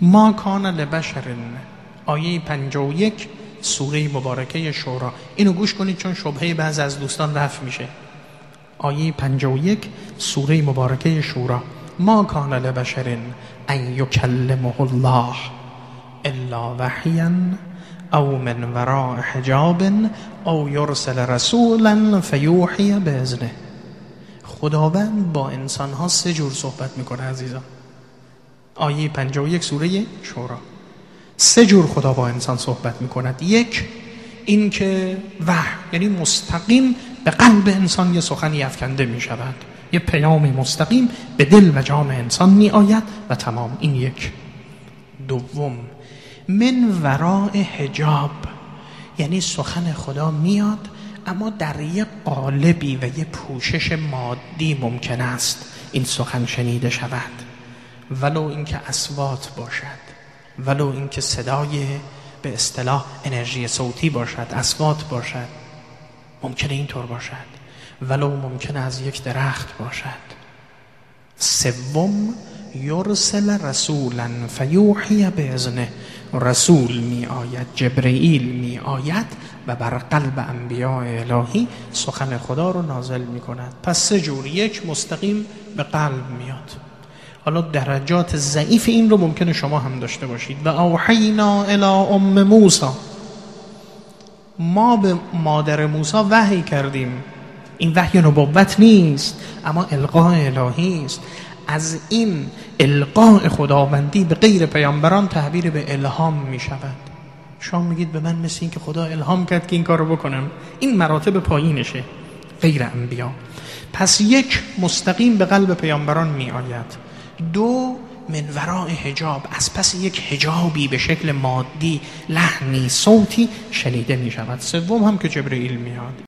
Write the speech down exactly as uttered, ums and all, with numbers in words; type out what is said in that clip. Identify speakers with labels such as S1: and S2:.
S1: ما کان لبشر، آیه پنجاه و یک سوره مبارکه شورا. اینو گوش کنید چون شبهه بعض از دوستان رفع میشه. آیه پنجاه و یک سوره مبارکه شورا: ما کان لبشر ان یکلمه الله الا وحیا او من وراء حجاب او یرسل رسولا فیوحی باذنه. خداوند با انسانها سه جور صحبت میکنه عزیزان. آیه پنجاه و یک سوره شورا. سه جور خدا با انسان صحبت میکند. یک، این که وحی، یعنی مستقیم به قلب انسان یه سخنی افکنده میشود، یه پیام مستقیم به دل و جان انسان می آید و تمام. این یک. دوم، من وراء حجاب، یعنی سخن خدا میاد اما در یه قالبی و یه پوشش مادی ممکن است این سخن شنیده شود، ولو اینکه اصوات باشد، ولو اینکه صدای به اصطلاح انرژی صوتی باشد، اصوات باشد، ممکنه اینطور باشد، ولو ممکنه از یک درخت باشد. سوم، یرسل رسولا فیوحی باذنه، رسول می آید، جبرئیل می آید و بر قلب انبیاء الهی سخن خدا رو نازل می کند. پس سه جور. یک، مستقیم به قلب میاد. حالا درجات ضعیف این رو ممکنه شما هم داشته باشید. و اوحینا الی ام موسی، ما به مادر موسی وحی کردیم. این وحی نبوت نیست اما القاء الهی است. از این القاء خداوندی به غیر پیامبران تعبیر به الهام می شود. شما میگید به من مثل این که خدا الهام کرد که این کار رو بکنم. این مراتب پایینشه، غیر انبیا. پس یک، مستقیم به قلب پیامبران می آید. دو، من وراء حجاب، از پس یک حجابی به شکل مادی، لحنی، صوتی شنیده می شود. سوم هم که جبرئیل میاد.